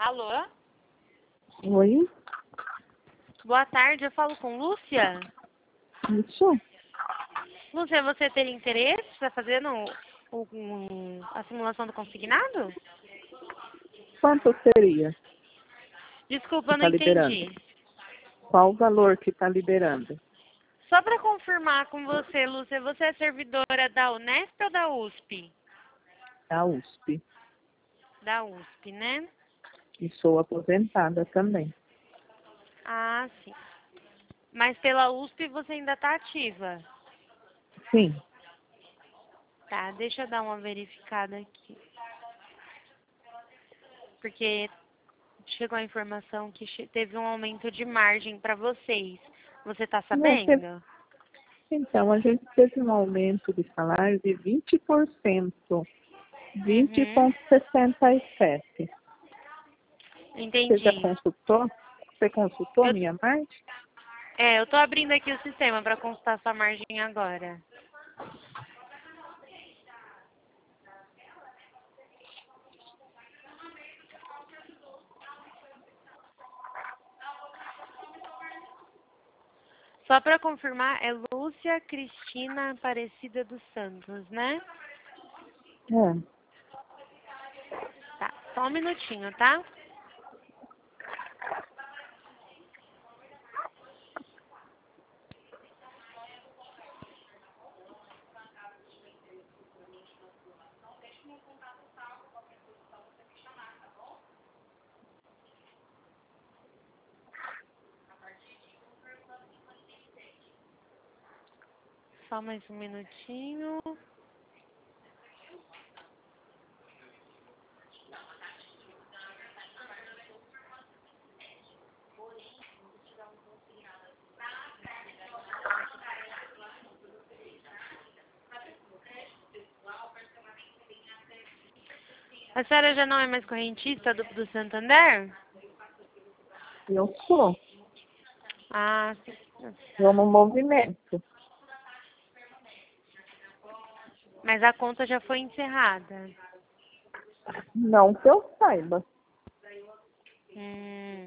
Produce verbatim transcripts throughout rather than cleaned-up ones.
Alô? Oi? Boa tarde, eu falo com Lúcia. Isso? Lúcia, você teria interesse para fazer no, o- um, a simulação do consignado? Quanto seria Desculpa, que eu não está liberando? entendi. Qual o valor que está liberando? Só para confirmar com você, Lúcia, você é servidora da Unesp ou da U S P? A U S P. Da U S P, né? E sou aposentada também. Ah, sim. Mas pela U S P você ainda está ativa? Sim. Tá, deixa eu dar uma verificada aqui. Porque chegou a informação que che- teve um aumento de margem para vocês. Você está Não, teve- sabendo? Então, a gente teve um aumento de salário de vinte por cento. vinte Uhum. vírgula sessenta e sete. Você já Entendi. consultou? Você consultou Eu, minha margem? é, eu tô abrindo aqui o sistema para consultar sua margem agora. Só para confirmar, é Lúcia Cristina Aparecida dos Santos, né? É. Tá, só um minutinho, tá? Só mais um minutinho. A senhora já não é mais correntista do, do Santander? Eu sou. Ah, sim. Eu no movimento. Mas a conta já foi encerrada. Não que eu saiba. Hum.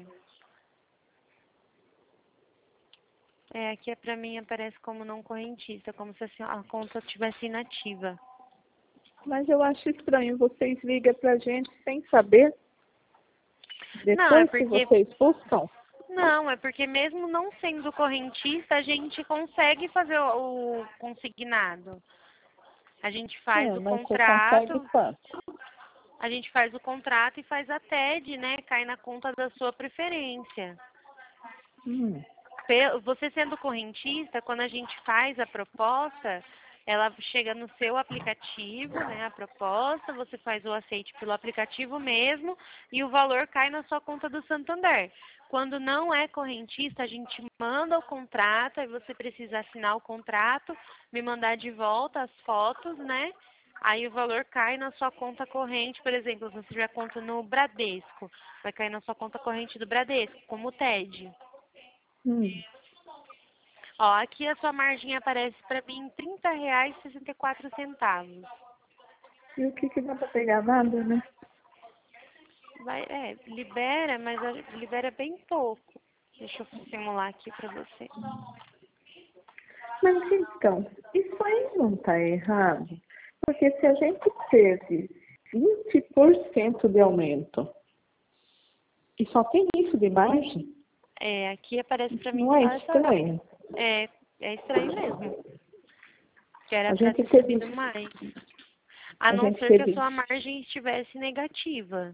É, aqui é pra mim aparece como não correntista, como se assim, a conta estivesse inativa. Mas eu acho estranho. Vocês ligam pra gente sem saber. Não, é Depois que porque vocês buscam. não, é porque mesmo não sendo correntista, a gente consegue fazer o, o consignado. A gente faz É, o mas você consegue contrato, quanto? a gente faz o contrato e faz a T E D, né? Cai na conta da sua preferência. Hum. Pe- Você sendo correntista, quando a gente faz a proposta, ela chega no seu aplicativo, né, a proposta, você faz o aceite pelo aplicativo mesmo e o valor cai na sua conta do Santander. Quando não é correntista, a gente manda o contrato, aí você precisa assinar o contrato, me mandar de volta as fotos, né? Aí o valor cai na sua conta corrente, por exemplo, se você tiver conta no Bradesco, vai cair na sua conta corrente do Bradesco, como o T E D. Hum. Ó, aqui a sua margem aparece para mim em trinta reais e sessenta e quatro centavos. E o que que dá pra pegar nada, né? Vai, é, libera, mas a- libera bem pouco. Deixa eu simular aqui para você. Mas então, isso aí não tá errado. Porque se a gente teve vinte por cento de aumento e só tem isso de margem, É, aqui aparece para isso mim não é só essa. estranho. É, é estranho mesmo. Que era A para gente ter teve, subido mais. A a não gente ser que a teve, sua margem estivesse negativa.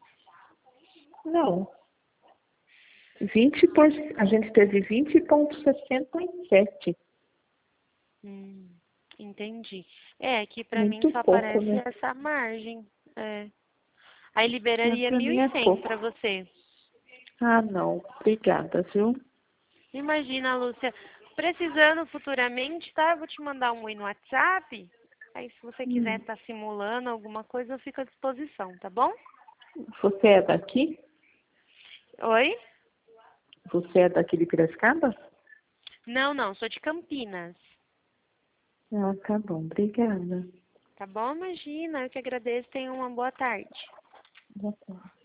não, vinte por cento, a gente teve vinte vírgula sessenta e sete. Hum, entendi. É, aqui para mim Muito só pouco, aparece né? essa margem. É. Aí Ah, liberaria pra mil mim e é cem pouco. para você. Ah, não. Obrigada, viu? Imagina, Lúcia, precisando futuramente, tá? Eu vou te mandar um oi no WhatsApp. Aí, se você quiser Hum. estar simulando alguma coisa, eu fico à disposição, tá bom? Você é daqui? Oi? Você é daqui de Piracicaba? Não, não, sou de Campinas. Ah, tá bom. Obrigada. Tá bom? Imagina, eu que agradeço. Tenha uma boa tarde. Boa tarde.